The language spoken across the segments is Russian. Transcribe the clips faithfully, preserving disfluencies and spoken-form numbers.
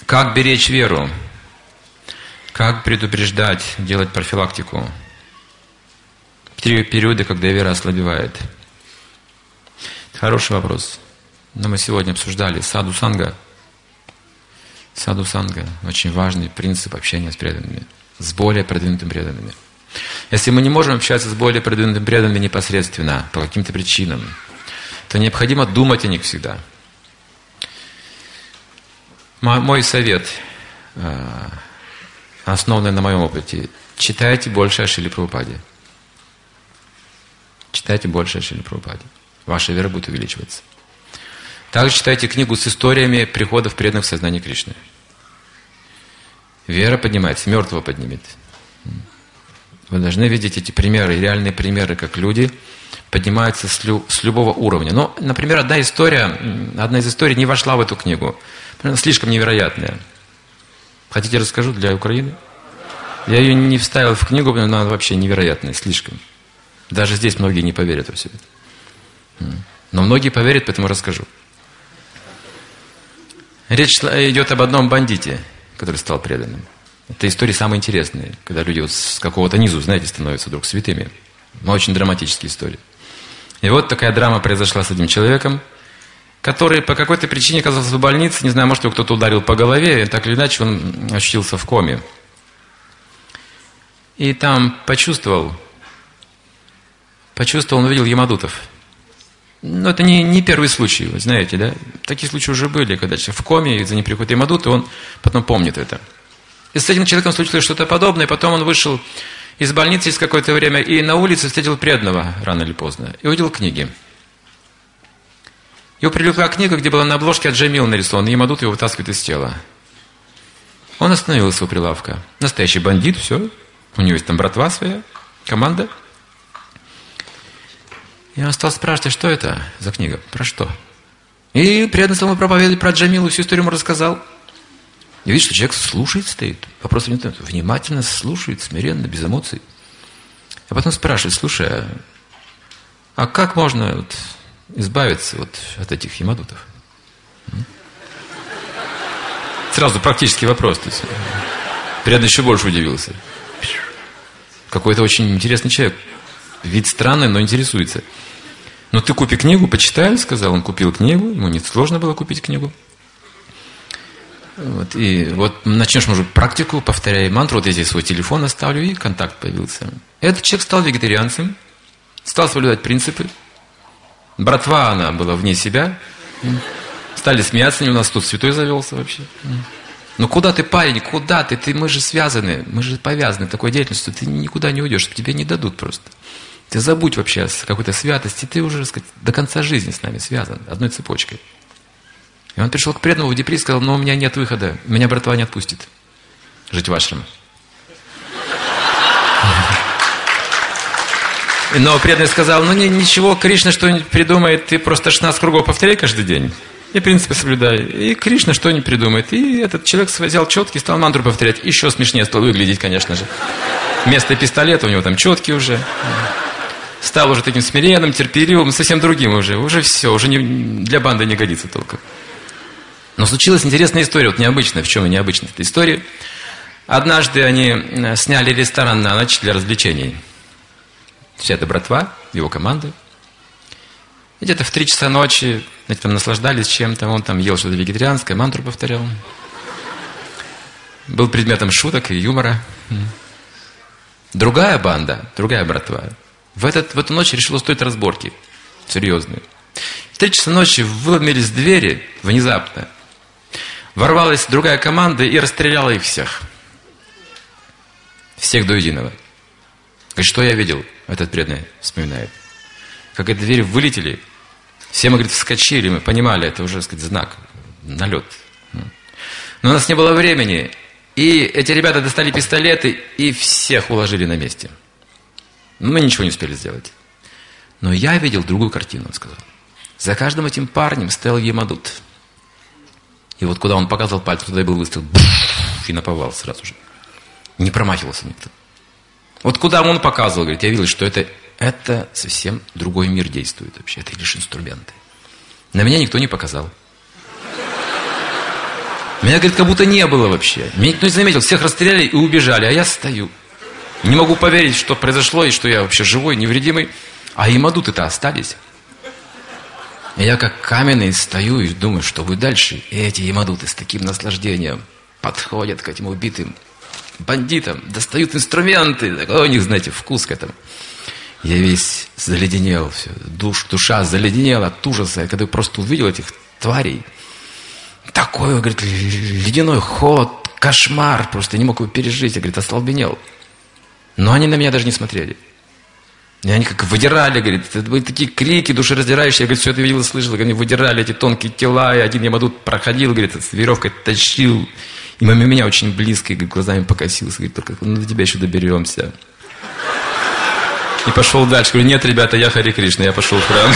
Как беречь веру? Как предупреждать, делать профилактику? В периоды, когда вера ослабевает. Хороший вопрос. Но мы сегодня обсуждали саду санга. Саду санга – очень важный принцип общения с преданными, с более продвинутыми преданными. Если мы не можем общаться с более продвинутыми преданными непосредственно, по каким-то причинам, то необходимо думать о них всегда. Мой совет, основанный на моем опыте, читайте больше о Шриле Прабхупаде. Читайте больше о Шриле Прабхупаде. Ваша вера будет увеличиваться. Также читайте книгу с историями приходов преданных в сознание Кришны. Вера поднимается, мертвого поднимет. Вы должны видеть эти примеры, реальные примеры, как люди поднимаются с, лю, с любого уровня. Но, например, одна история, одна из историй не вошла в эту книгу. Она слишком невероятная. Хотите, расскажу для Украины? Я ее не вставил в книгу, потому что она вообще невероятная, слишком. Даже здесь многие не поверят во все это. Но многие поверят, поэтому расскажу. Речь идет об одном бандите, который стал преданным. Это истории самые интересные, когда люди вот с какого-то низу, знаете, становятся вдруг святыми. Но очень драматические истории. И вот такая драма произошла с одним человеком, который по какой-то причине оказался в больнице, не знаю, может, его кто-то ударил по голове, и так или иначе он очутился в коме. И там почувствовал, почувствовал, он увидел ямадутов. Но это не, не первый случай, вы знаете, да? Такие случаи уже были, когда человек в коме, и за ним приходит ямадут, и он потом помнит это. И с этим человеком случилось что-то подобное, и потом он вышел из больницы через какое-то время, и на улице встретил преданного, рано или поздно, и увидел книги. Его привлекла книга, где была на обложке Аджамил нарисован, и ямадут его вытаскивает из тела. Он остановился у прилавка. Настоящий бандит, все. У него есть там братва своя, команда. И он стал спрашивать, что это за книга, про что? И преданный стал ему проповедовать про Аджамилу, всю историю ему рассказал. И видишь, что человек слушает, стоит. Вопрос не тот. Внимательно слушает, смиренно, без эмоций. А потом спрашивает, слушай, а, а как можно вот избавиться вот от этих ямадутов? Сразу практический вопрос. То есть, преданный еще больше удивился. Какой-то очень интересный человек. Вид странный, но интересуется. Ну ты купи книгу, почитай, сказал. Он купил книгу, ему не сложно было купить книгу. Вот, и вот начнешь, может, практику, повторяй мантру, вот я здесь свой телефон оставлю, и контакт появился. Этот человек стал вегетарианцем, стал соблюдать принципы. Братва, она была вне себя. Стали смеяться, у нас тут святой завелся вообще. Ну куда ты, парень, куда ты? ты? Мы же связаны, мы же повязаны такой деятельностью, ты никуда не уйдешь, тебе не дадут просто. Ты забудь вообще о какой-то святости, ты уже, так сказать, до конца жизни с нами связан, одной цепочкой. И он пришел к преданному в депрессию и сказал, но у меня нет выхода, меня братва не отпустит жить в ашраме. Но преданный сказал, ну ничего, Кришна что-нибудь придумает, ты просто шестнадцать кругов повторяй каждый день. И принципы соблюдай. И Кришна что-нибудь придумает. И этот человек взял четкий, стал мантру повторять. Еще смешнее стал выглядеть, конечно же. Вместо пистолета у него там четкий уже. Стал уже таким смиренным, терпеливым, совсем другим уже. Уже все, уже не, для банды не годится толком. Но случилась интересная история, вот необычная. В чем и необычная эта история? Однажды они сняли ресторан на ночь для развлечений. Вся эта братва, его команда. И где-то в три часа ночи, знаете, там наслаждались чем-то, он там ел что-то вегетарианское, мантру повторял. Был предметом шуток и юмора. Другая банда, другая братва, в, этот, в эту ночь решила устроить разборки серьезные. В три часа ночи выломились двери внезапно. Ворвалась другая команда и расстреляла их всех. Всех до единого. И что я видел, этот преданный вспоминает. Как эти двери вылетели, все мы, говорит, вскочили, мы понимали, это уже, так сказать, знак, налет. Но у нас не было времени, и эти ребята достали пистолеты и всех уложили на месте. Мы ничего не успели сделать. Но я видел другую картину, он сказал. За каждым этим парнем стоял ямадут. И вот куда он показывал пальцем, туда и был выстрел, и наповал сразу же. Не промахивался никто. Вот куда он показывал, говорит, я видел, что это... Это совсем другой мир действует вообще. Это лишь инструменты. На меня никто не показал. Меня, говорит, как будто не было вообще. Меня никто не заметил, всех расстреляли и убежали, а я стою. Не могу поверить, что произошло, и что я вообще живой, невредимый. А имадуты-то остались. И я как каменный стою и думаю, что будет дальше. И эти имадуты с таким наслаждением подходят к этим убитым бандитам, достают инструменты. Такой у них, знаете, вкус к этому. Я весь заледенел, все, душ, душа заледенела от ужаса. И когда я просто увидел этих тварей, такой, говорит, ледяной холод, кошмар, просто не мог его пережить. Я, говорит, остолбенел. Но они на меня даже не смотрели. И они как выдирали, говорит, это были такие крики душераздирающие. Я, говорит, все это видел и слышал, как они выдирали эти тонкие тела, и один ямадут проходил, говорит, с веревкой тащил. И мимо меня очень близко, и, говорит, глазами покосился, говорит, только ну, до тебя еще доберемся. И пошел дальше. Говорю, нет, ребята, я Хари Кришна, я пошел в храм.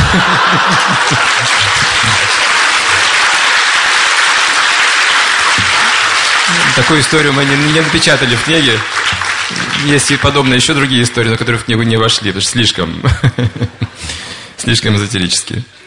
Такую историю мы не, не напечатали в книге. Есть и подобные еще другие истории, но которые в книгу не вошли, потому что слишком, слишком эзотерические.